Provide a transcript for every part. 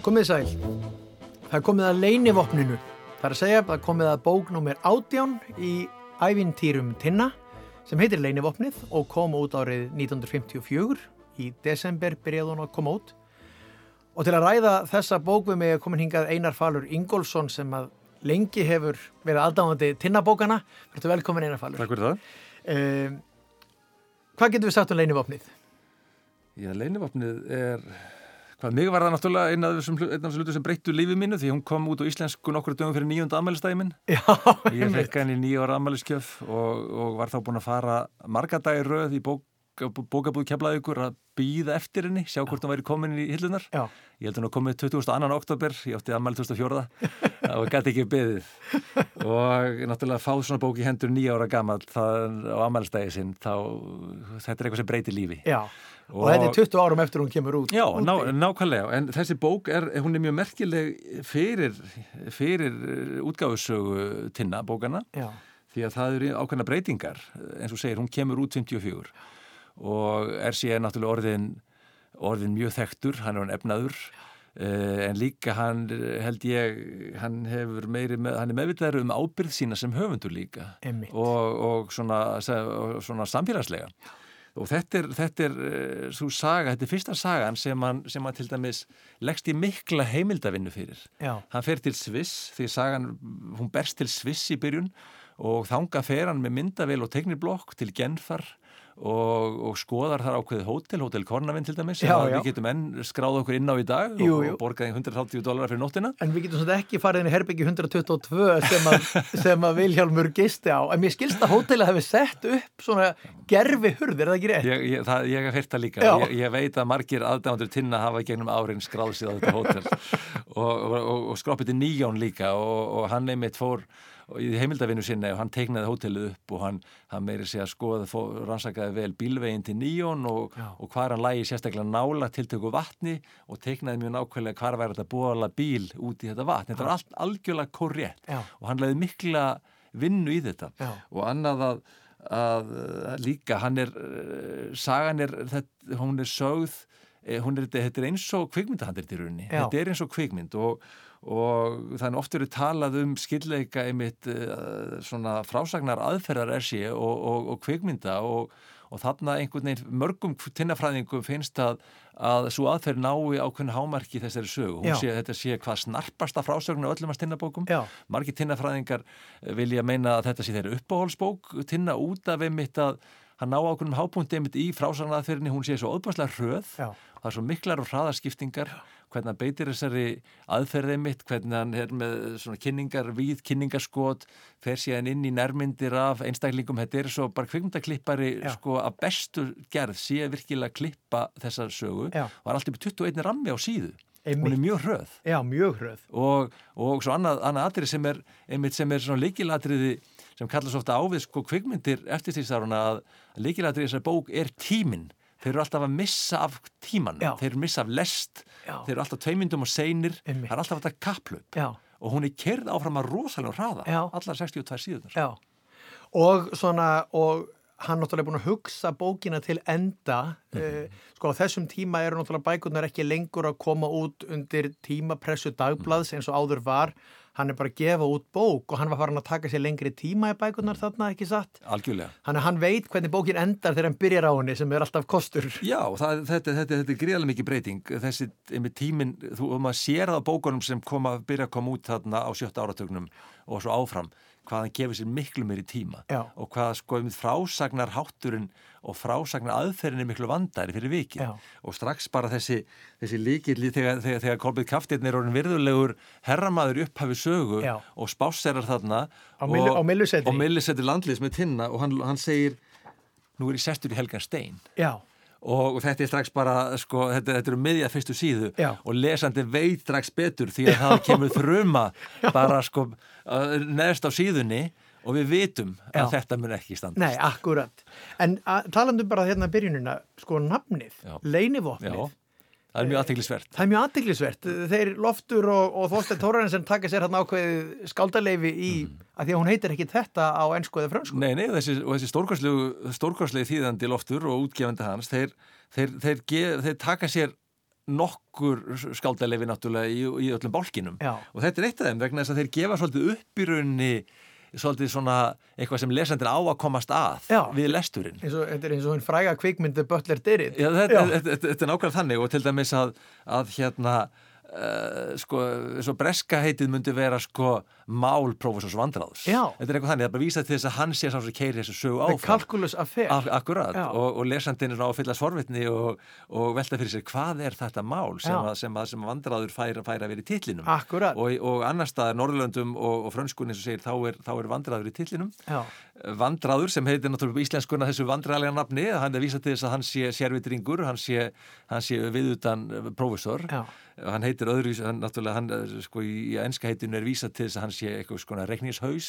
Komið sæl. Það er komið að leynivopninu. Það er að segja að það er komið að bók númer 18 í ævintýrum Tinna sem heitir Leynivopnið og kom út árið 1954. Í desember byrjaði hún að koma út. Og til að ræða þessa bók við mig er komin hingað Einar Falur Ingólfsson sem að lengi hefur verið aðdáandi Tinna-bókana. Vertu velkomin Einar Falur. Takk fyrir það. Hvað getum við sagt um Leynivopnið? Já, Leynivopnið hvað mig var það náttúrulega einn af þessum hlutum sem breyttu lífið mínu því hún kom út á íslensku nokkru dögum fyrir 9. afmælisdaginn minn. Já, ég fekk hann í 9 ára afmæliskjöf og var þá búinn að fara marga dagir röð í bókabúð Keflavíkur að bíða eftir henni, sjá hvort hún væri komin í hillunar. Já. Ég held hún að komið 22. október, ég átti afmæli 2004 og gæti ekki beðið. Og náttúrulega fá svona bók í hendur 9 ára gamall á afmælisdagi sinn, þetta er eitthvað sem breytir lífi. Já. Og þetta er 20 árum eftir hún kemur út. Já, nákvæmlega, en þessi bók hún er mjög merkileg fyrir útgáfusögu Tinna bókana. Já. Því að það eru ákveðna breytingar, eins og segir, hún kemur út 54 og síðan náttúrulega orðin mjög þekktur, hann er efnaður, en líka hann er meðvitaður ábyrgð sína sem höfundur líka. Einmitt. og svona samfélagslega. Og þetta er svo saga, þetta er fyrsta sagan sem hann til dæmis leggst í mikla heimildavinnu fyrir. Já. Hann fer til Sviss, því sagan, hún berst til Sviss í byrjun og þangað fer hann með myndavél og teikniblokk til Genfar og skoðar þar ákveðið hótel Kornavin til dæmis, sem við getum enn skráð okkur inn á í dag og borgaði $180 fyrir nóttina. En við getum svona ekki farið inn í herbyggi 122 sem að Vilhjálmur gisti á. En mér skilst að hótelið hefði sett upp svona gerfi hurðir, er það ekki rétt? Ég hef heyrt það líka. Ég veit að margir aðdáendur Tinna hafa gegnum árin skráð sig á þetta hótel og skroppið til Neon líka og hann einmitt fór í heimildavinnu sinni og hann teiknaði hótelið upp og hann meiri sig að skoða rannsakaði vel bílveginn til Neon og hvar hann lægi sérstaklega nála tiltöku vatni og teiknaði mjög nákvæmlega hvar væri þetta bola bíl út í þetta vatn. Þetta var allt algjörlega korrétt og hann lagði mikla vinnu í þetta. Og annað að líka sagan hún er sögð, þetta er eins og kvikmyndahandrit í rauninni. Þetta er eins og kvikmynd og þannig oft eru talað skyldleika einmitt svona frásagnar aðferðar og kvikmynda og þarna einhvern veginn mörgum Tinnafræðingum finnst að svo aðferð nái ákveðnu hámarki þessari sögu. Þetta sé hvað snarpasta frásögn af öllum að Tinnabókum. Margir Tinnafræðingar vilja meina að þetta sé þeirra uppáhaldsbók Tinna út af einmitt að hann ná ákveðnum hápunkti einmitt í frásagnaðferðinni, hún sé svo óbærslega hröð. Það er svo miklar og hraðarskiptingar, hvernig hann beitir þessari aðferði mitt, hvernig hann er með svona kynningarskot, fer síðan inn í nærmyndir af einstaklingum. Þetta er svo bara kvikmyndaklippari af bestu gerð, sé virkilega klippa þessa sögu. Og hann er alltaf 21 rammi á síðu. Hún er mjög hröð. Já, mjög hröð. Og svo annað atriði sem er svona lykilatriði sem kallast ofta á við kvikmyndir eftirstríðsáruna að lykilatriði þessari bók er tíminn. Þeir eru alltaf að missa af tímanum, þeir eru missa af lest, þeir eru alltaf 2 mínútum og seinir, það er alltaf þetta kapphlaup og hún er keyrð áfram að rosalega hraða, allar 62 síðurnar. Já, og hann náttúrulega búin að hugsa bókina til enda, á þessum tíma eru náttúrulega bækurnar ekki lengur að koma út undir tímapressu dagblaðs eins og áður var. Hann er bara að gefa út bók og hann var farin að taka sér lengri tíma í bækurnar þarna, ekki satt? Algjörlega. Hann veit hvernig bókin endar þegar hann byrjar á henni sem er alltaf kostur. Já, þetta er gríðarlega mikið breyting. Þessi tíminn, maður sér það á bókunum sem byrja að koma út þarna á 7. áratugnum og svo áfram, hvað hann gefur sér miklu meiri tíma. Já. Og hvað frásagnarhátturinn og frásagnar aðferðin er miklu vandari fyrir vikið. Já. Og strax bara þessi lykill þegar Kolbeinn Kafteinn er orðinn virðulegur herramaður í upphafi sögu og spásserar þarna á Myllusetri landliðs með Tinna og hann segir, nú er ég sestur í helgan stein. Já. Og þetta er strax bara, þetta eru miðja fyrstu síðu og lesandi veit strax betur því að það kemur þruma bara neðst á síðunni og við vitum að þetta mun ekki standa. Nei, akkurat. En talandu bara hérna byrjunina, nafnið, Leynivopnið. Það er mjög athyglisvert. Það er mjög athyglisvert. Þeir Loftur og Þorsteinn Þórarinsson taka sér hérna ákveðið skáldarleyfi í að því að hún heitir ekki þetta á ensku eða frönsku. Nei, þessi stórkostlegu þýðandi Loftur og útgefandi hans, þeir taka sér nokkur skáldalefi náttúrulega í öllum bálkinum. Já. Og þetta eitt af þeim vegna þess að þeir gefa svolítið upp í rauninni svolítið svona eitthvað sem lesandinn á að komast að við lesturinn. Þetta eins og einn fræga kvikmynd Butler Did It. Já, þetta nákvæmlega þannig og til dæmis að svo breska heitið myndi vera mál prófessors Vandræðurs. Þetta eitthvað þannig, það bara vísa til þess að hann sé sá sem keyrir þessu sögu áfram. The calculus affair. Akkurat, og lesandinn á að fylla forvitni og velta fyrir sér hvað er þetta mál sem Vandræður fær að vera í titlinum. Akkurat. Og annar staðar Norðurlöndum og frönskunni sem segir þá er Vandræður í titlinum. Vandræður sem heitir náttúrulega íslenskuna þessu vandræðalega nafni, hann vísa til þess að hann sé sérvitringur, hann sé viðutan prófessor. Hann heitir öðru, í enska heitinu er vísað til þess að hann sé eitthvað skona reikningshaus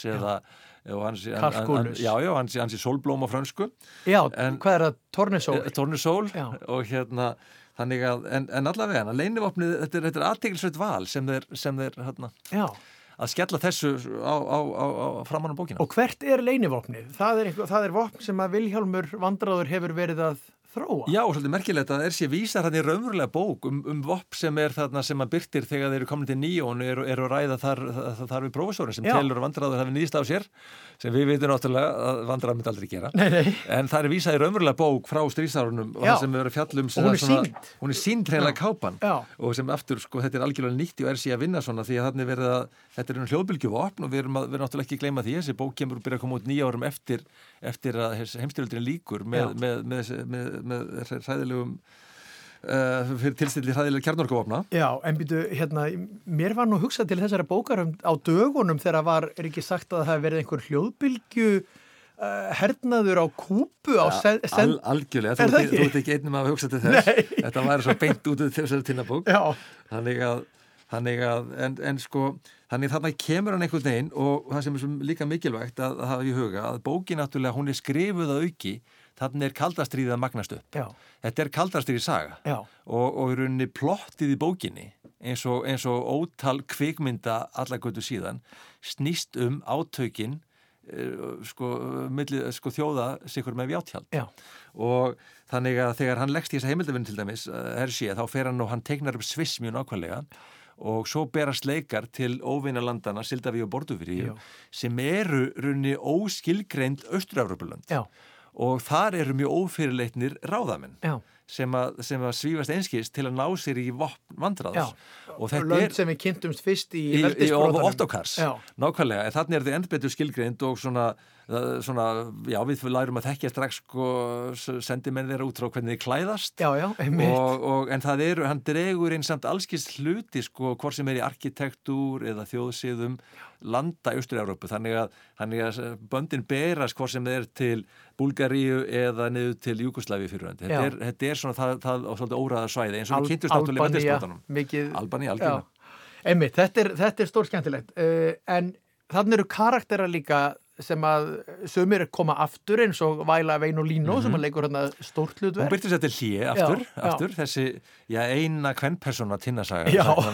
hann sé sólblóm á frönsku. Já, hvað er það? Tornesól? Tornesól og þannig að, en allavega leynivopnið, þetta er athyglisvert val sem þeir að skella þessu á framan á bókina. Og hvert er leynivopnið? Það er vopn sem að Vilhjálmur Vandræður hefur verið að þróa. Já, og svolítið merkilegt að sér vísar hann í raunverulega bók vopn sem er þarna sem hann birtir þegar þeir eru komin til Níón og eru að ræða þar við prófessorinn sem telur að Vandræður hafi níðst á sér, sem við veitum náttúrulega að Vandræður myndi aldrei gera. Nei. En það er vísað í raunverulega bók frá stríðsárunum og það sem er fjallum og hún er sýnd hreinlega kápan og sem aftur, þetta er algjörlega nýtt í RC að vinna svona því að þetta er hljóðbylgjuvopn og við erum náttúrulega ekki að gleyma því þessi bók kemur byrja að koma út 9 árum eftir að heimsstyrjöldin lýkur með hræðilegum fyrir tilstilli hræðilega kjarnorkuvopna. Já, en býtu, mér var nú hugsað til þessara bókar á dögunum þegar er ekki sagt að það hafi verið einhver hljóðbylgju hernaður á Kúbu á algjörlega, þú ert ekki einnum að hugsa til þess. Nei. Þetta var svo beint út af þessari tinnabók. Þannig þarna kemur hann einhvern veginn og það sem er líka mikilvægt að hafa í huga að bókin náttúrulega hún er skrifuð að auki, þannig er kaldastríðið að magnast upp. Þetta er kaldastríðið saga og í rauninni plottið í bókinni eins og ótal kvikmynda alla götu síðan snýst átökin þjóða sikur með vjátjald og þannig að þegar hann leggst í þessa heimildavinn til dæmis þá fer hann og hann teiknar upp Sviss mjög nákvæmlega og svo berast leikar til óvinalandana Sildavíu og Borduviri sem eru runni óskilgreind Austur-Evrópulönd og þar eru mjög ófyrirleitnir ráðamenn sem að svífast einskis til að ná sér í vopn Vandræðurs. Og lönd sem við kynntumst fyrst í veldisbrotunum. Ottokars, nákvæmlega. En þannig er þetta endbetur skilgreind og við lærum að þekkja strax sendimenn þeirra út frá hvernig þið klæðast. En hann dregur einn samt allskist hluti hvort sem er í arkitektúr eða þjóðsiðum landa Austur-Evrópu. Þannig að böndin berast hvort sem er til Búlgaríu eða niður til Júgóslavíu fyrirhandi. Þetta er svona það á svolítið óræða svæði eins og við kynntust náttúrulega með veldisbrotunum. Albanía, algjörlega. Einmitt, þetta er stórskemmtilegt. En þannig eru karakterar líka sem að sumir koma aftur eins og Vaila Veinolino sem að leikur hérna stórt hlutverk. Hún byrtist þetta hlje aftur þessi eina kvenpersona tinnasaga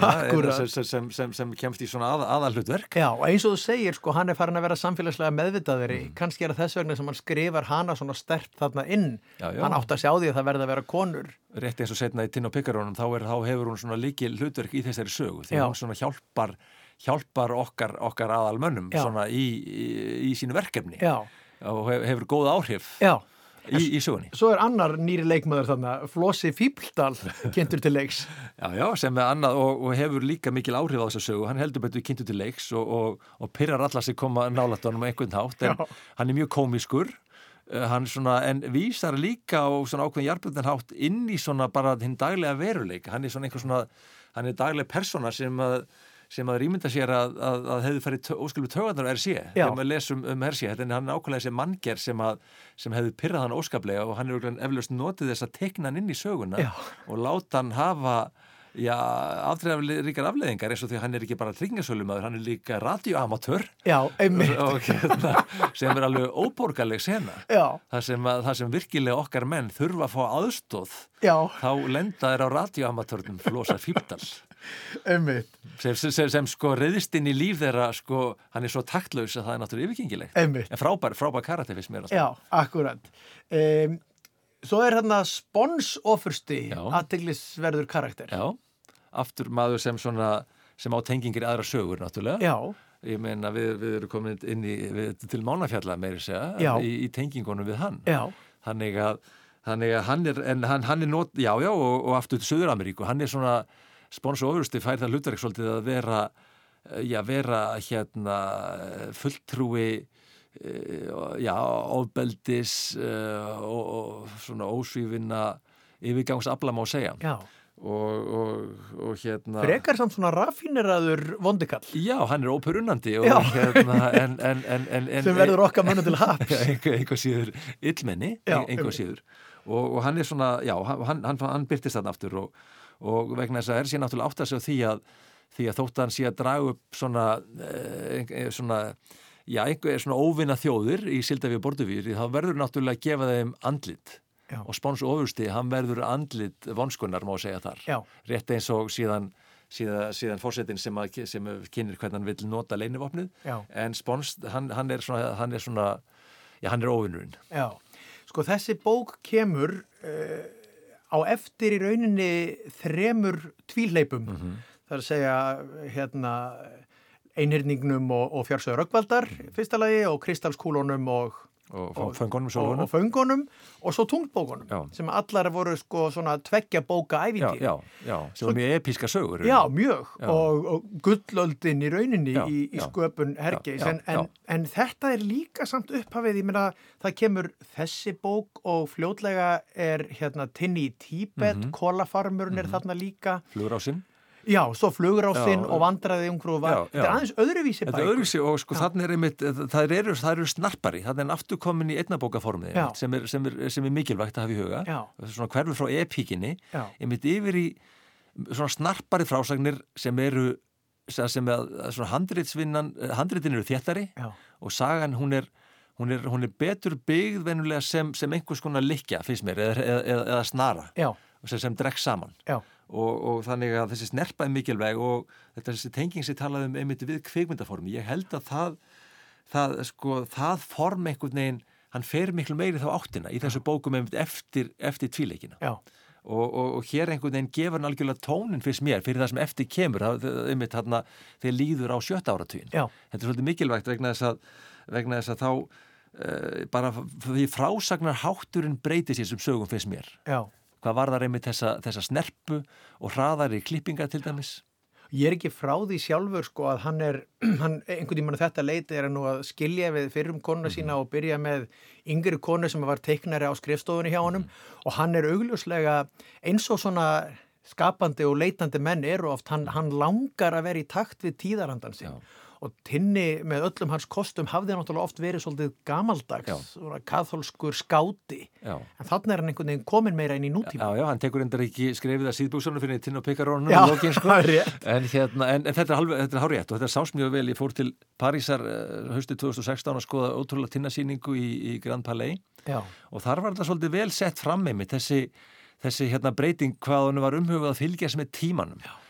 sem kemst í svona aðalhlutverk. Já, og eins og þú segir, hann er farin að vera samfélagslega meðvitaðri, kannski er þess vegna sem hann skrifar hana svona sterkt þarna inn. Hann átt að sjá því að það verði að vera konur. Rétt eins og setna í Tinn og Pikkarónum, þá hefur hún svona líkil hlutverk í þessari sögu, því hún svona hjálpar okkar aðalmönnum svona í sínu verkefni og hefur góð áhrif í sögunni. Svo er annar nýri leikmaður þarna, Flossi Fíbldal, kynntur til leiks. Já, sem er annað og hefur líka mikil áhrif á þessa sögu. Hann heldur betur kynntur til leiks og pirrar alla sig koma nálægt honum einhvern hátt, en hann er mjög komískur. Hann en vísar líka á svona ákveðin jarðbundin hátt inn í svona bara hinn daglega veruleika. Hann er svona hann er dagleg persóna sem að rýmynda sér að hefði farið óskilur taugarnar á RC þegar maður lesum RC, en hann er ákveðlega þessi manngerð sem hefði pirrað hann óskaplega og hann er eflaust notið þess að teikna hann inn í söguna og láta hann hafa afdrifaríkar afleiðingar eins og því hann er ekki bara tryggingasölumaður, hann er líka radioamatör og sem er alveg óborgarleg sena það sem virkilega okkar menn þurfa að fá aðstóð þá lenda þeir á radioamatörnum Flosa Fíbldal sem reyðist inn í líf þeirra hann er svo taktlaus að það er náttúrulega yfirgengilegt en frábær karakter fyrst mér Já, akkurat Svo er hérna sponsofursti athyglisverður karakter. Já, aftur maður sem á tengingir aðra sögur náttúrulega. Já. Ég meina við erum komin inn til Mánafjalla meiri segja í tengingunum við hann. Já. Þannig að hann er og aftur til Suður-Ameríku, hann er svona sponsofursti fær það hlutverk svolítið að vera fulltrúi ofbeldis og svona ósvífinna yfirgangsafla má segja. Já. Og frekar samt svona raffíneraður vondikall. Já, hann er óperunnandi og sem verður okkar mönnum til haps. Einhver síður illmenni, einhver síður. Og hann er svona, hann byrtist þarna aftur og vegna þess að sér náttúrulega átt að segja því að þótt hann sé að draga upp einhver svona óvinna þjóðir í Síldavíu og Borduvíu, þá verður náttúrulega að gefa þeim andlit. Já. Og sponsofursti, hann verður andlit vonskunnar má segja þar. Já. Rétt eins og síðan forsetinn sem kynir hvernig hann vill nota leynivopnið. Já. En spons, hann er óvinnurinn. Já, sko þessi bók kemur á eftir í rauninni 3 tvíhleipum. Það er að segja einhyrningnum og fjársögur Rögnvaldar fyrsta lagi og kristalskúlunum og föngunum og svo tunglbókunum sem allar voru sko svona 2 bóka ævintýri. Já, sem var mjög epíska sögur. Já, mjög. Og gullöldin í rauninni í sköpun Hergeis. En þetta er líka samt upphafið, ég meina það kemur þessi bók og fljótlega er Tinni í Tíbet, kólafarmurinn er þarna líka. Flugrásin. Já, svo Flugrásin og Vandræði ungfrú var. Þetta er aðeins öðruvísi bækur. Þetta er öðruvísi og sko þannig er einmitt, það eru snarpari, þannig er aftur komin í einnabókaformið sem er mikilvægt að hafa í huga. Svona hverfur frá epíkinni, einmitt yfir í svona snarpari frásagnir sem handritin eru þéttari og sagan hún er betur byggð venulega sem einhvers konar lykkja, finnst mér, eða snara sem dregst saman. Já. Og þannig að þessi snerpa er mikilvæg og þessi tenging sem talaði einmitt við kvikmyndaformi. Ég held að það form einhvern veginn, hann fer miklu meiri þá áttina í þessu bókum einmitt eftir tvíleikina. Já. Og hér einhvern veginn gefur hann algjörlega tónin fyrst mér fyrir það sem eftir kemur einmitt þarna þegar líður á 7. áratuginn. Þetta er svolítið mikilvægt vegna þess að þá bara því frásagnar hátturinn breytir sér sem sögum fyrst mér. Já. Hvað var það einmitt þessa snerpu og hraðari klippinga til dæmis? Ég er ekki frá því sjálfur sko að hann einhvern tímann þetta leiti er nú að skilja við fyrrum konuna sína og byrja með yngri konu sem var teiknari á skrifstofunni hjá honum og hann er augljóslega eins og svona skapandi og leitandi menn eru oft, hann langar að vera í takt við tíðarandan sin. Já. Og Tinni með öllum hans kostum hafði náttúrulega oft verið svolítið gamaldags, kaþólskur skáti. Já. En þannig er hann einhvern veginn komin meira inn í nútíma. Já, hann tekur endar ekki skrefið að síðbúksunum fyrir Tinni og Pikarónum og lókin, sko. En þetta er hárétt og þetta sást mjög vel. Ég fór til Parísar haustið 2016 að skoða ótrúlega Tinna-sýningu í Grand Palais. Já. Og þar var þetta svolítið vel sett fram með mig, þessi breyting hvað hann var umhugað að fylgjast með tímanum. Já.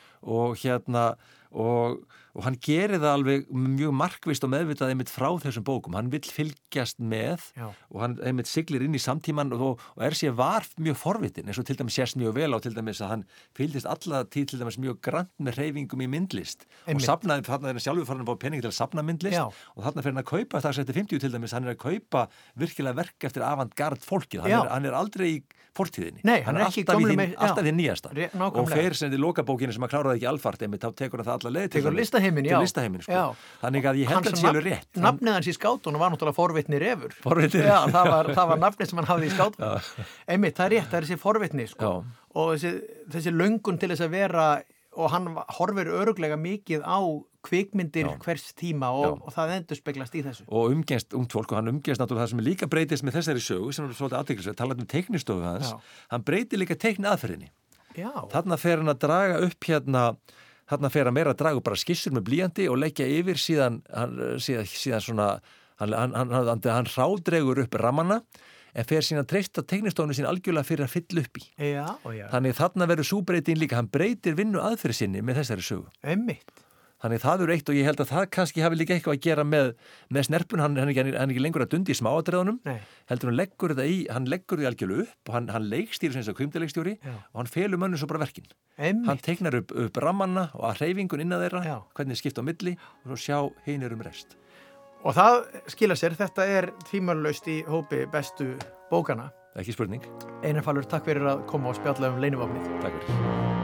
Og hann gerir það alveg mjög markvisst og meðvitað einmitt frá þessum bókum. Hann vill fylgjast með og hann einmitt siglir inn í samtíman og sér var mjög forvitin eins og til dæmis sést mjög vel á til dæmis að hann fylgdist alla tíð til dæmis mjög grannt með hreyfingum í myndlist og safnaði, þarna er hann sjálfur farin að fá pening til að safna myndlist og þarna fyrir hann að kaupa þar setið 50 til dæmis, hann er að kaupa virkilega verk eftir avantgard fólkið, hann er aldrei í fortíðinni. Nei, hann er ekki alltaf því nýjasta og fer sem í lokabókinni sem að kláraði ekki alfart einmitt, þá tekur hann það alla leið til listaheiminn, sko. Þannig að ég held að það sé alveg rétt. Nafnið hans í skátunum var náttúrulega forvitni refur. Já, það var nafnið sem hann hafði í skátunum. Einmitt, það er rétt, það er þessi forvitni, sko. Og þessi löngun til þess að vera, og hann horfir öruglega mikið á kvikmyndir hvers tíma og það endurspeglast í þessu. Og umgengst ungt fólk og hann umgengst náttúrulega það sem líka breytist með þessari sögu sem er svolítið athyglisvert, talað teiknistofu hans, hann breytir líka teikniaðferðinni. Þarna fer hann að draga upp þarna fer hann meira að draga upp bara skissur með blýanti og leggja yfir síðan svona, hann rádregur upp rammana en fer síðan að treysta teiknistofnu sín algjörlega fyrir að fylla upp í. Þannig þarna verður sú breyting líka, hann breytir vinnu aðferð sinni með þessari sögu. Einmitt. Þannig það eru eitt og ég held að það kannski hafi líka eitthvað að gera með snerpun, hann er ekki lengur að dundi í smáatriðunum, heldur hann leggur því algjörlega upp og hann leikstýrir sem þess að kvikmyndaleikstjóri og hann felur mönnum svo bara verkin. Hann teiknar upp rammanna og að hreyfingun inn að þeirra, hvernig skipta á milli og svo sjá hinir rest. Og það skila sér, þetta tvímælalaust í hópi bestu bókana. Ekki spurning. Einar Falur, takk fyrir að koma og spjalla Leynivopnið. Takk fyrir.